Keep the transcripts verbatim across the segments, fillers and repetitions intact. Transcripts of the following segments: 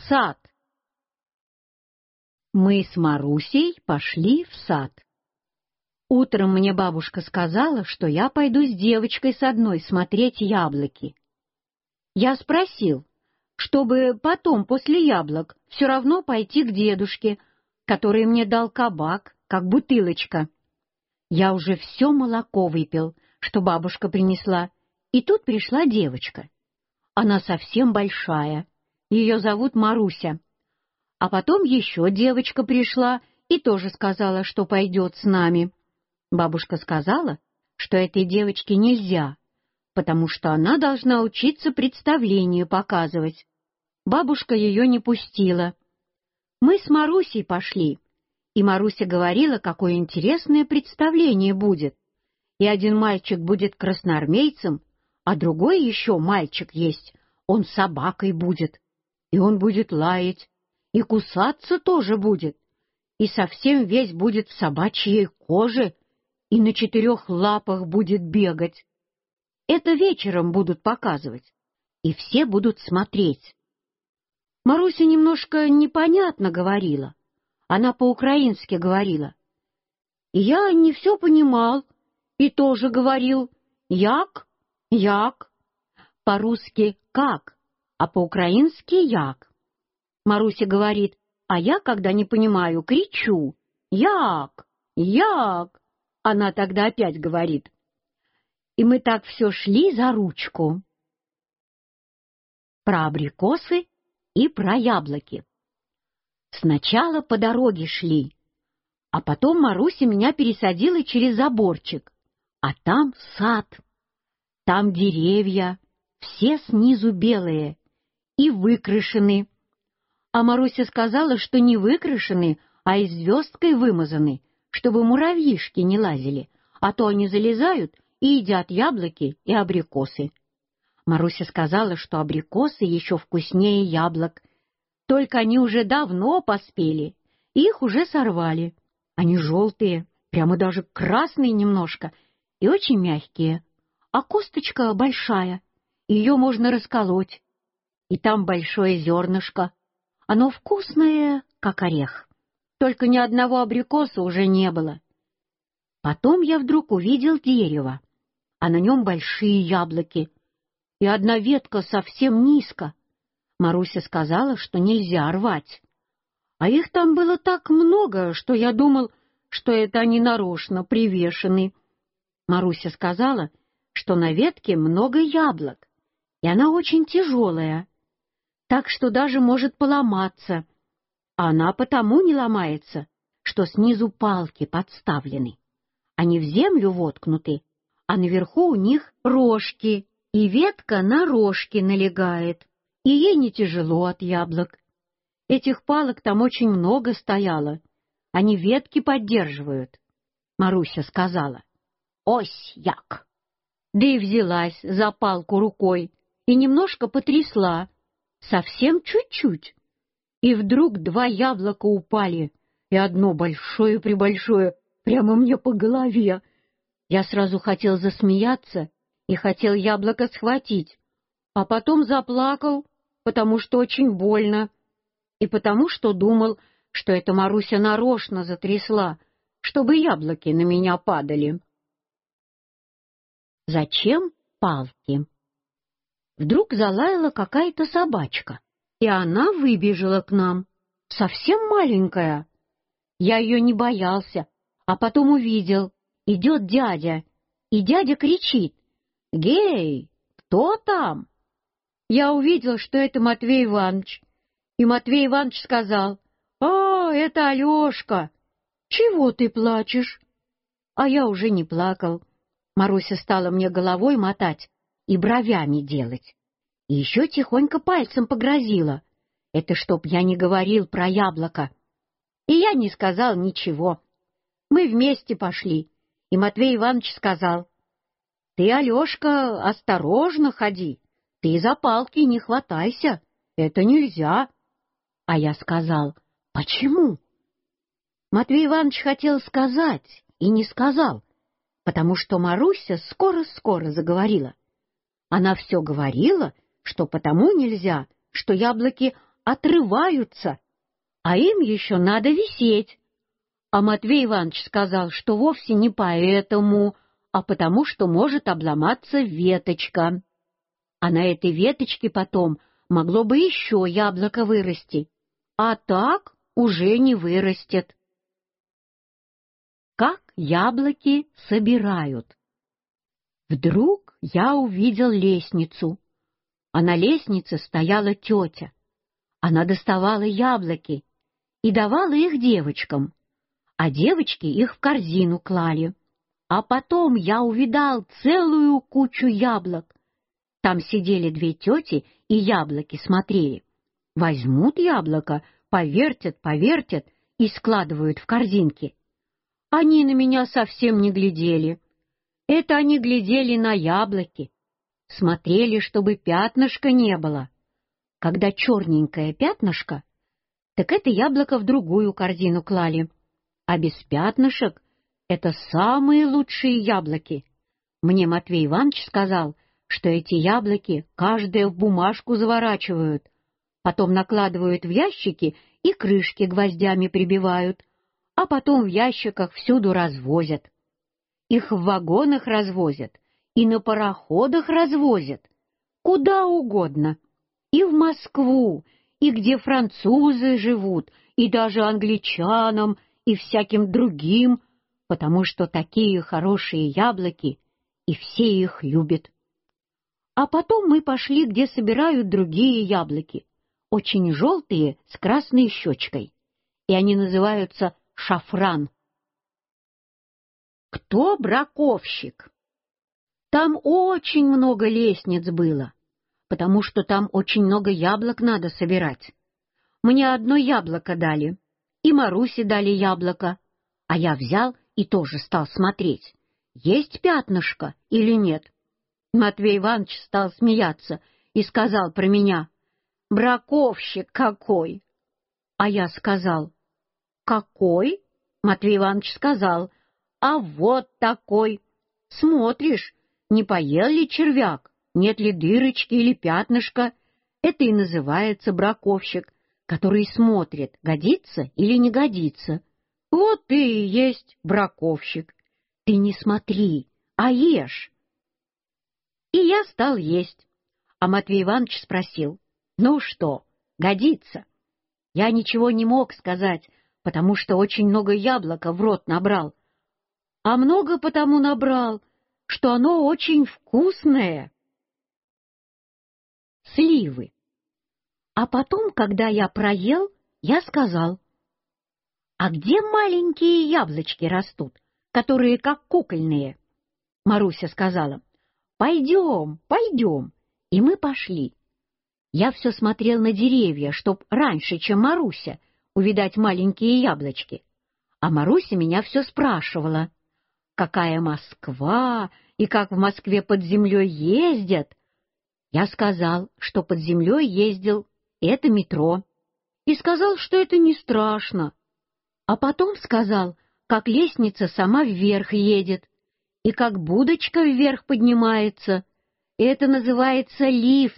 сад. Мы с Марусей пошли в сад. Утром мне бабушка сказала, что я пойду с девочкой с одной смотреть яблоки. Я спросил, чтобы потом после яблок все равно пойти к дедушке, который мне дал кабак, как бутылочка. Я уже все молоко выпил, что бабушка принесла, и тут пришла девочка. Она совсем большая, ее зовут Маруся. А потом еще девочка пришла и тоже сказала, что пойдет с нами. Бабушка сказала, что этой девочке нельзя, потому что она должна учиться представление показывать. Бабушка ее не пустила. Мы с Марусей пошли, и Маруся говорила, какое интересное представление будет. И один мальчик будет красноармейцем, а другой еще мальчик есть, он собакой будет, и он будет лаять, и кусаться тоже будет, и совсем весь будет в собачьей коже, и на четырех лапах будет бегать. Это вечером будут показывать, и все будут смотреть. Маруся немножко непонятно говорила, она по-украински говорила. И я не все понимал, и тоже говорил «як», «як», по-русски «как», а по-украински «як». Маруся говорит, а я, когда не понимаю, кричу «як», «як». Она тогда опять говорит. И мы так все шли за ручку. Про абрикосы и про яблоки. Сначала по дороге шли, а потом Маруся меня пересадила через заборчик, а там сад, там деревья, все снизу белые и выкрашены. А Маруся сказала, что не выкрашены, а и звездкой вымазаны, чтобы муравьишки не лазили, а то они залезают и едят яблоки и абрикосы. Маруся сказала, что абрикосы еще вкуснее яблок, только они уже давно поспели, их уже сорвали. Они желтые, прямо даже красные немножко, и очень мягкие, а косточка большая, ее можно расколоть, и там большое зернышко. Оно вкусное, как орех, только ни одного абрикоса уже не было. Потом я вдруг увидел дерево, а на нем большие яблоки, и одна ветка совсем низко. Маруся сказала, что нельзя рвать. А их там было так много, что я думал, что это они нарочно привешены. Маруся сказала, что на ветке много яблок, и она очень тяжелая, так что даже может поломаться. А она потому не ломается, что снизу палки подставлены. Они в землю воткнуты, а наверху у них рожки, и ветка на рожки налегает, и ей не тяжело от яблок. Этих палок там очень много стояло, они ветки поддерживают. Маруся сказала: «Ось як!» Да и взялась за палку рукой и немножко потрясла, совсем чуть-чуть. И вдруг два яблока упали, и одно большое-пребольшое прямо мне по голове. Я сразу хотел засмеяться и хотел яблоко схватить, а потом заплакал, потому что очень больно, и потому что думал, что это Маруся нарочно затрясла, чтобы яблоки на меня падали. Зачем палки? Вдруг залаяла какая-то собачка, и она выбежала к нам, совсем маленькая. Я ее не боялся, а потом увидел, идет дядя, и дядя кричит: «Гей, кто там?» Я увидел, что это Матвей Иванович, и Матвей Иванович сказал: «А, это Алешка! Чего ты плачешь?» А я уже не плакал. Маруся стала мне головой мотать и бровями делать, и еще тихонько пальцем погрозила. Это чтоб я не говорил про яблоко. И я не сказал ничего. Мы вместе пошли, и Матвей Иванович сказал: «Ты, Алешка, осторожно ходи, ты за палки не хватайся, это нельзя». А я сказал: «Почему?» Матвей Иванович хотел сказать и не сказал, потому что Маруся скоро-скоро заговорила. Она все говорила, что потому нельзя, что яблоки отрываются, а им еще надо висеть. А Матвей Иванович сказал, что вовсе не поэтому, а потому что может обломаться веточка. А на этой веточке потом могло бы еще яблоко вырасти, а так уже не вырастет. Как яблоки собирают? Вдруг я увидел лестницу, а на лестнице стояла тетя. Она доставала яблоки и давала их девочкам, а девочки их в корзину клали. А потом я увидал целую кучу яблок. Там сидели две тети и яблоки смотрели. Возьмут яблоко, повертят, повертят и складывают в корзинки. Они на меня совсем не глядели. Это они глядели на яблоки. Смотрели, чтобы пятнышка не было. Когда черненькое пятнышко, так это яблоко в другую корзину клали. А без пятнышек — это самые лучшие яблоки. Мне Матвей Иванович сказал, что эти яблоки каждое в бумажку заворачивают, потом накладывают в ящики и крышки гвоздями прибивают, а потом в ящиках всюду развозят. Их в вагонах развозят и на пароходах развозят, куда угодно, и в Москву, и где французы живут, и даже англичанам, и всяким другим, потому что такие хорошие яблоки, и все их любят. А потом мы пошли, где собирают другие яблоки, очень желтые, с красной щечкой, и они называются шафран. Кто браковщик? Там очень много лестниц было, потому что там очень много яблок надо собирать. Мне одно яблоко дали, и Марусе дали яблоко, а я взял и тоже стал смотреть, есть пятнышко или нет. Матвей Иванович стал смеяться и сказал про меня: «Браковщик какой!» А я сказал: «Какой?» Матвей Иванович сказал: «А вот такой. Смотришь, не поел ли червяк, нет ли дырочки или пятнышка. Это и называется браковщик, который смотрит, годится или не годится. Вот ты и есть браковщик. Ты не смотри, а ешь». И я стал есть. А Матвей Иванович спросил: «Ну что, годится?» Я ничего не мог сказать, потому что очень много яблока в рот набрал. А много потому набрал, что оно очень вкусное. Сливы. А потом, когда я проел, я сказал: «А где маленькие яблочки растут, которые как кукольные?» Маруся сказала: «Пойдем, пойдем». И мы пошли. Я все смотрел на деревья, чтоб раньше, чем Маруся, увидать маленькие яблочки. А Маруся меня все спрашивала: какая Москва и как в Москве под землей ездят. Я сказал, что под землей ездил это метро, и сказал, что это не страшно. А потом сказал, как лестница сама вверх едет, и как будочка вверх поднимается, и это называется лифт.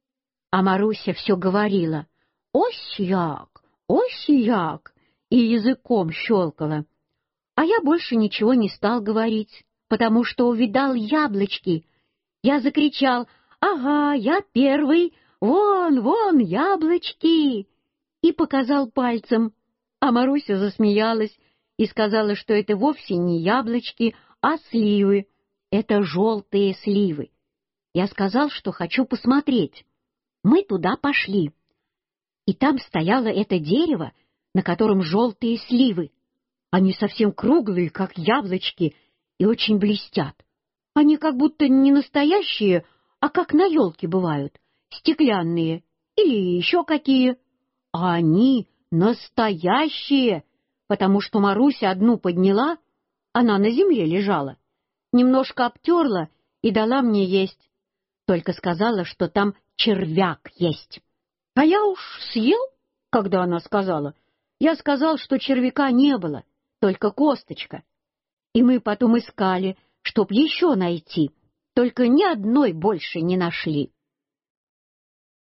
А Маруся все говорила: «Ось-як, ось-як», и языком щелкала. А я больше ничего не стал говорить, потому что увидал яблочки. Я закричал: «Ага, я первый, вон, вон яблочки!» и показал пальцем. А Маруся засмеялась и сказала, что это вовсе не яблочки, а сливы. Это желтые сливы. Я сказал, что хочу посмотреть. Мы туда пошли. И там стояло это дерево, на котором желтые сливы. Они совсем круглые, как яблочки, и очень блестят. Они как будто не настоящие, а как на елке бывают, стеклянные или еще какие. А они настоящие, потому что Маруся одну подняла, она на земле лежала, немножко обтерла и дала мне есть. Только сказала, что там червяк есть. А я уж съел, когда она сказала. Я сказал, что червяка не было, только косточка. И мы потом искали, чтоб еще найти, только ни одной больше не нашли.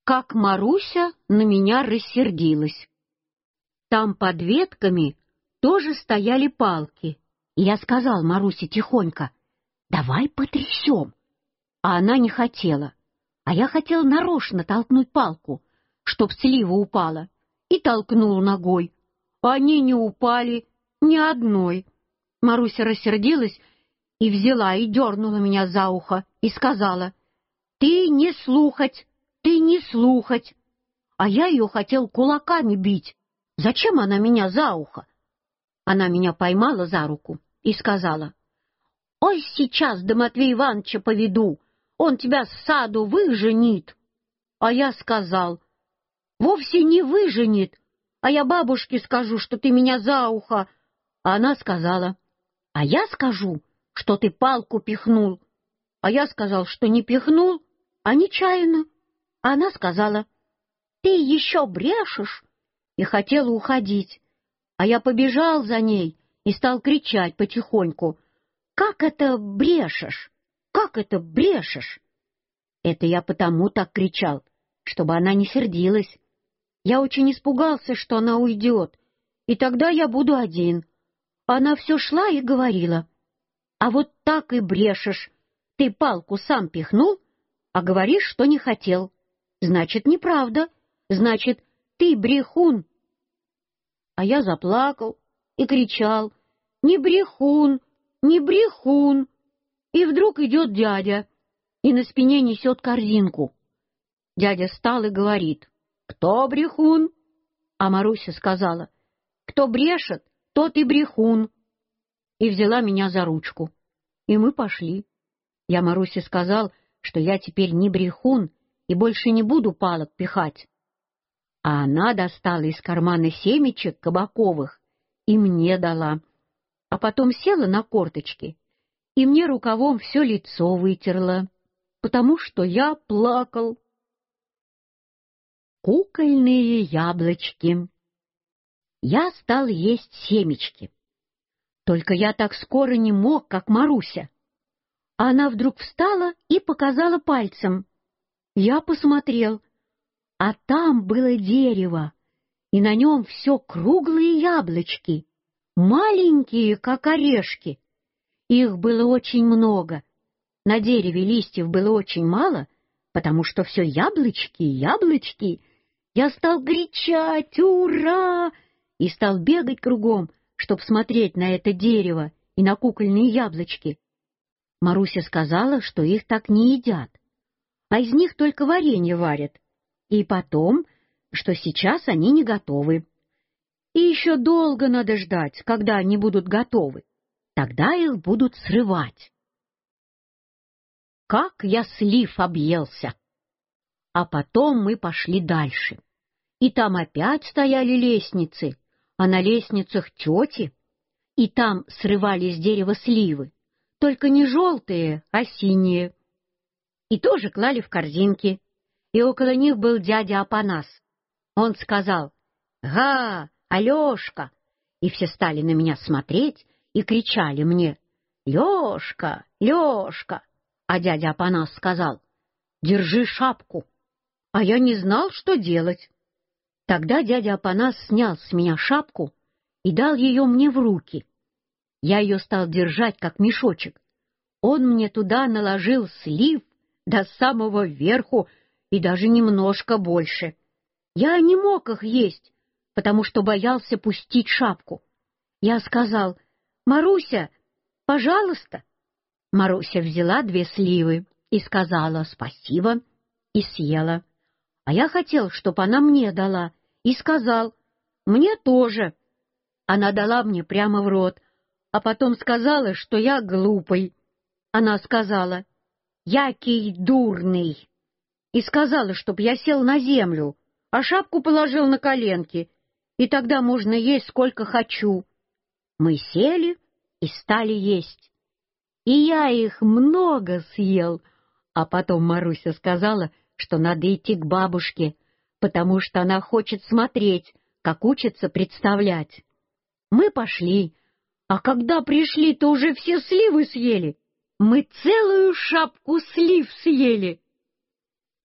как Маруся на меня рассердилась. Там под ветками тоже стояли палки, и я сказал Марусе тихонько: «Давай потрясем». А она не хотела, а я хотел нарочно толкнуть палку, чтоб слива упала, и толкнул ногой. Они не упали ни одной. Маруся рассердилась и взяла и дернула меня за ухо и сказала: «Ты не слухать, ты не слухать». А я ее хотел кулаками бить. Зачем она меня за ухо? Она меня поймала за руку и сказала: «Ой, сейчас до Матвея Ивановича поведу, он тебя с саду выженит». А я сказал: «Вовсе не выженит, а я бабушке скажу, что ты меня за ухо». А она сказала: «А я скажу, что ты палку пихнул». А я сказал, что не пихнул, а нечаянно. А она сказала: «Ты еще брешешь», и хотела уходить. А я побежал за ней и стал кричать потихоньку: «Как это брешешь? Как это брешешь?» Это я потому так кричал, чтобы она не сердилась. Я очень испугался, что она уйдет, и тогда я буду один. Она все шла и говорила: «А вот так и брешешь. Ты палку сам пихнул, а говоришь, что не хотел. Значит, неправда. Значит, ты брехун». А я заплакал и кричал: «Не брехун, не брехун». И вдруг идет дядя и на спине несет корзинку. Дядя встал и говорит: «Кто брехун?» А Маруся сказала: «Кто брешет, тот и брехун». И взяла меня за ручку. И мы пошли. Я Марусе сказал, что я теперь не брехун и больше не буду палок пихать. А она достала из кармана семечек кабаковых и мне дала, а потом села на корточки и мне рукавом все лицо вытерла, потому что я плакал. Кукольные яблочки. Я стал есть семечки. Только я так скоро не мог, как Маруся. А она вдруг встала и показала пальцем. Я посмотрел, а там было дерево, и на нем все круглые яблочки, маленькие, как орешки. Их было очень много. На дереве листьев было очень мало, потому что все яблочки, яблочки. Я стал кричать «Ура!» и стал бегать кругом, чтоб смотреть на это дерево и на кукольные яблочки. Маруся сказала, что их так не едят, а из них только варенье варят, и потом, что сейчас они не готовы. И еще долго надо ждать, когда они будут готовы. Тогда их будут срывать. Как я слив объелся! А потом мы пошли дальше. И там опять стояли лестницы, а на лестницах тети, и там срывали с дерева сливы, только не желтые, а синие. И тоже клали в корзинки, и около них был дядя Апанас. Он сказал: «Га, Алешка!» И все стали на меня смотреть и кричали мне: «Лешка, Лешка!» А дядя Апанас сказал: «Держи шапку». А я не знал, что делать. Тогда дядя Апанас снял с меня шапку и дал ее мне в руки. Я ее стал держать, как мешочек. Он мне туда наложил слив до самого верху и даже немножко больше. Я не мог их есть, потому что боялся пустить шапку. Я сказал: «Маруся, пожалуйста». Маруся взяла две сливы и сказала спасибо и съела. А я хотел, чтоб она мне дала, и сказал: «Мне тоже». Она дала мне прямо в рот, а потом сказала, что я глупый. Она сказала: «Який дурный», и сказала, чтоб я сел на землю, а шапку положил на коленки, и тогда можно есть сколько хочу. Мы сели и стали есть. И я их много съел, а потом Маруся сказала, что надо идти к бабушке, потому что она хочет смотреть, как учится представлять. Мы пошли, а когда пришли, то уже все сливы съели. Мы целую шапку слив съели.